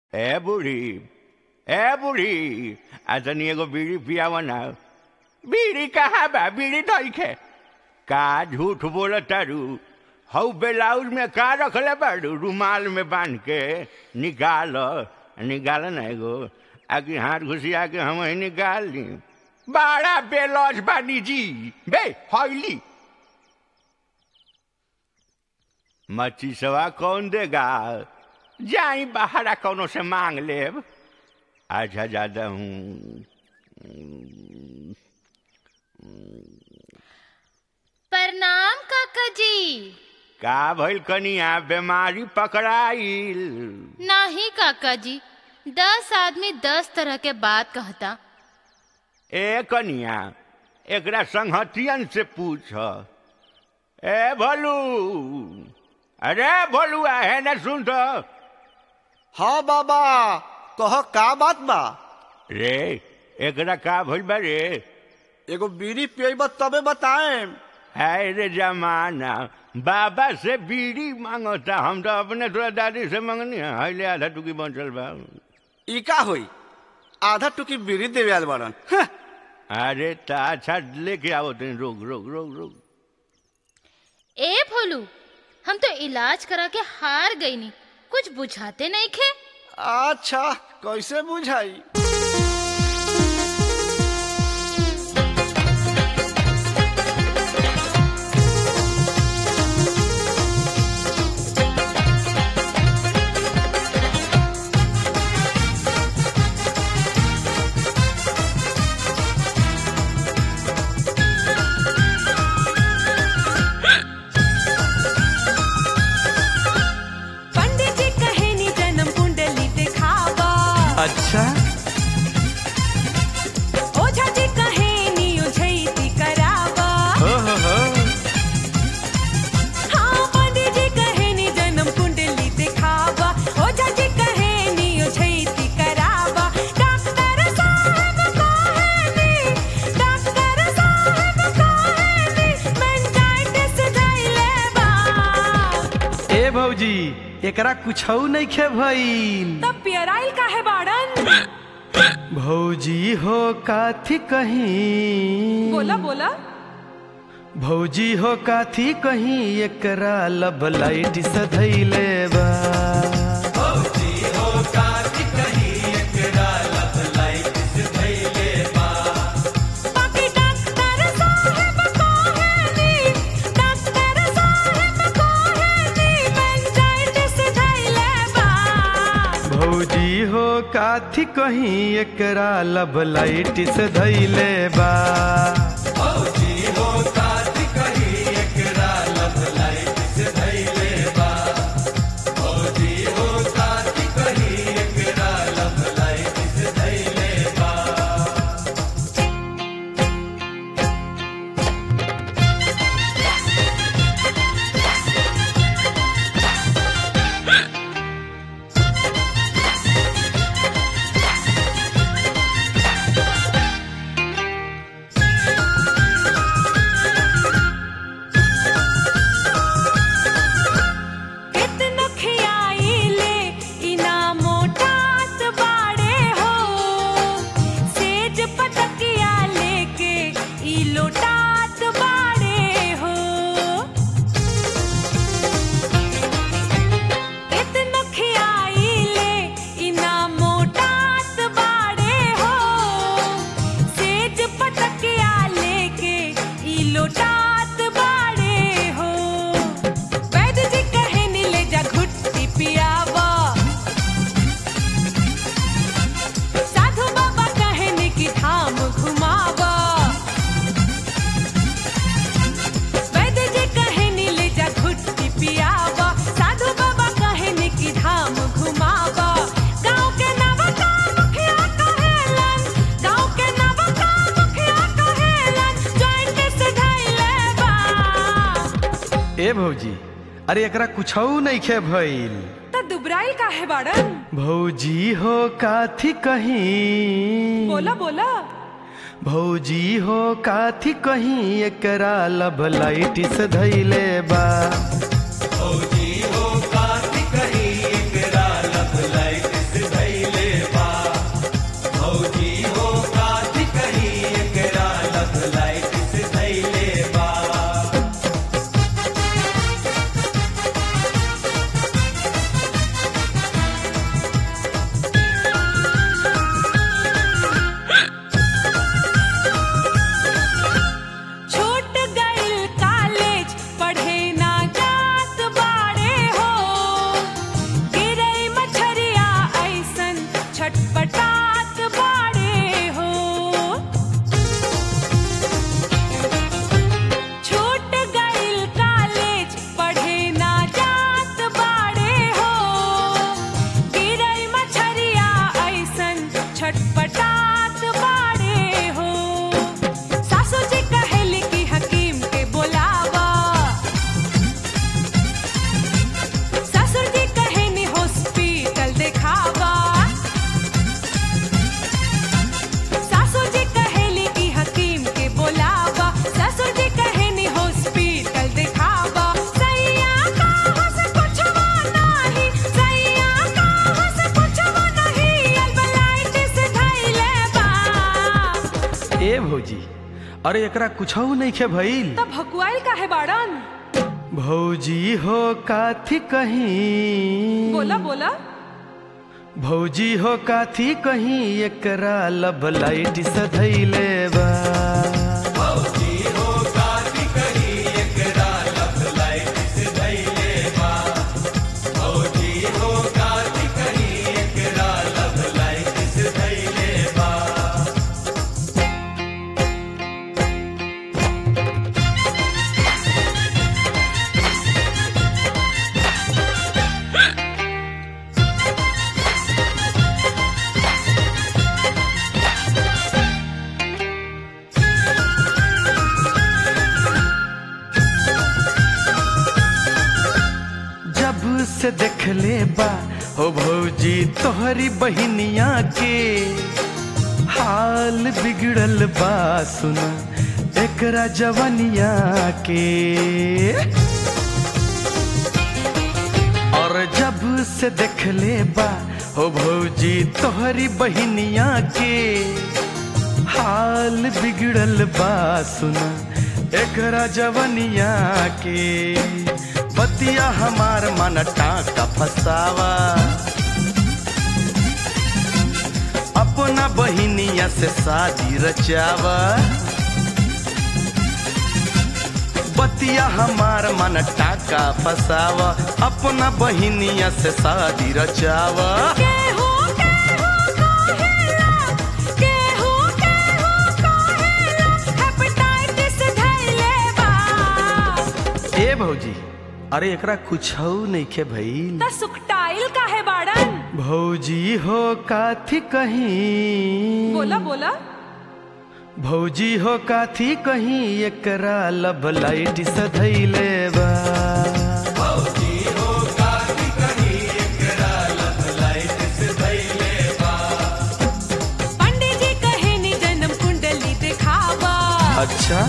ए बूढ़ी तनी एगो बीड़ी पियावा ना। बीड़ी कहाँ बा? बीड़ी नइखे। का झूठ बोल तारू? हऊ ब्लाउज में का रखले बाड़ू? रुमाल में बांध के निकाल ना एगो। आगे हाथ घुसिया के हम ही निकाल ली। बड़ा बेलौज बानी जी बे हौली। मच्छी सवा कौन देगा? जाई बाहर कौनों से मांग लेब। अच्छा ज्यादा हूँ। प्रणाम काका जी। का भइल कनिया? बीमारी पकड़ाइल? नहीं काका जी, 10 आदमी 10 तरह के बात कहता। ए कनिया, एकरा संगहतियन से पूछ। ए भोलू, अरे भोलुआ है न सुन तो। हाँ बाबा, कह का बात बा? रे एकरा का भइल बा रे? एगो बीड़ी पियब तबे बताएम। है रे जमाना, बाबा से बीड़ी मांगता। हम तो अपने थोड़ा दादी से मांगनी है। ले आधा टुकी बचल बा। ई का होई? आधा टुकी बीड़ी देवे आल बारन। अरे ता अच्छा लेके आओ। तुम रोक रोक रोक रोक। ए भोलू, हम तो इलाज करा के हार गई नी, कुछ बुझाते नहीं खे। अच्छा कैसे बुझाई? अच्छा ओझा जी कहेनी उझैती करावा। हो हाँ पंडित जी कहेनी जन्म कुंडली दिखावा। ओझा जी कहेनी उझैती करावा। डॉक्टर साहब कहेनी मेनिंजाइटिस धइले बा। ए भौजी, एकरा कुछौ नइखे भइल। तब पियराइल काहे बाड़न? भौजी हो काथी कहीं। बोला बोला। भौजी हो काथी कहीं, एकरा लब लाइट से धइले बा। भौजी हो काथी कहीं, एकरा लब लाइट से धइले बा। बाकी डॉक्टर साहब कहेनी मेनिंजाइटिस धइले बा। भौजी हो काथी कहीं, एकरा लब लाइट से धइले बा। भौजी हो काथी कहीं, एकरा लब लाइट से धइले बा। भौजी हो काथी कहीं, एकरा लब लाइट से धइले बा। कितनो खियाइले इना मोटात बाड़े हो। सेज पटकिया लेके ई लोटात बाड़े हो। कितनो खियाइले इना मोटात बाड़े हो। सेज पटकिया लेके ई लोटात बाड़े हो। वैद्य जी कहेनी ले जा घुट्टी पियावा। साधु बाबा कहेनी कि धाम घुमावा। वैद्य जी कहेनी ले जा घुट्टी पियावा। साधु बाबा कहेनी कि धाम घुमावा। गाँव के नवका मुखिया कहेलन, गाँव के नवका मुखिया कहेलन जॉइंट से धइले बा। ए भौजी, अरे एकरा कुछौ नइखे भइल। त दुबराइल काहे बाड़न? भौजी हो काथी कहीं। बोला बोला। भौजी हो काथी कहीं, एकरा लब लाइट से धइले बा। भौजी हो काथी कहीं, एकरा लब लाइट से धइले छटपटात बाड़े हो। सासू जी कहेली कि हकीम के बोलावा, ससुर जी कहेनी हॉस्पिटल दिखावा। सासू जी कहेली कि हकीम के बोलावा, ससुर जी कहेनी हॉस्पिटल दिखावा। सैया कहाँ से पूछवा नहीं, सैया कहाँ से पूछवा नहीं, अल्बलाइटिस धइले बा। ए भौजी, अरे एकरा कुछौ नइखे भइल। तब भकुआइल काहे बाड़न? भौजी हो काथी कहीं, बोला बोला। भौजी हो काथी कहीं एकरा लब लाइट से धइले बा। भौजी हो काथी कहीं एकरा लब लाइट से धइले बा। भौजी हो काथी कहीं एकरा लब लाइट से धइले बा। जब से देखले बा हो भौजी तोहरी बहिनिया के हाल बिगड़ल बा, सुना एकरा जवनिया के। और जब से देखले बा हो भौजी तोहरी बहिनिया के हाल बिगड़ल बा, सुना एकरा जवनिया के। बतिया हमार मन टाका फसावा, अपना बहिनिया से शादी रचावा। बतिया हमार मन टाका फसावा, अपना बहिनिया से शादी रचावा। केहू केहू कहेला, केहू केहू कहेला, हेपेटाइटिस धइले बा। ए भौजी, अरे एकरा कुछौ नइखे भइल। त सुकटाइल काहे बाड़न? भौजी हो काथी कहीं, बोला बोला। भौजी हो काथी कहीं एकरा लब लाइट से धइले बा। भौजी हो काथी कहीं एकरा लब लाइट से धइले बा। पंडित जी कहेनी जन्म कुंडली दिखावा। अच्छा,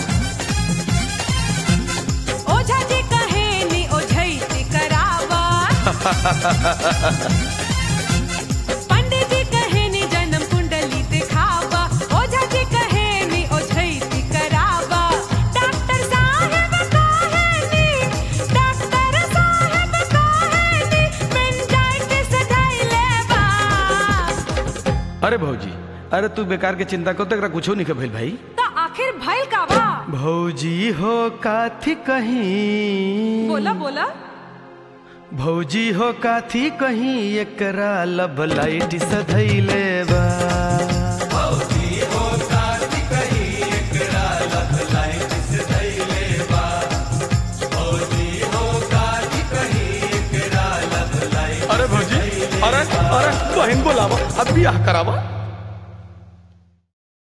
ओझा जी कहेनी ओझैती करावा। पंडित जी कहेनी जन्म कुंडली दिखावा, ओझा जी कहेनी ओझैती करावा। डॉक्टर साहब कहेनी, डॉक्टर साहब कहेनी, मेनिंजाइटिस धइले बा। अरे भौजी, अरे तू बेकार के चिंता कर, एकरा कुछो नइखे भइल भाई। त आखिर भइल का बा? भौजी हो काथी कहीं, बोला बोला। भौजी हो काथी कहीं एकरा लब लाइट से धइले बा। भौजी हो काथी कहीं एकरा लब लाइट से धइले बा। भौजी हो काथी कहीं एकरा लब लाइट। अरे भौजी, अरे अरे बहन बोलावा, अब बियाह करावा।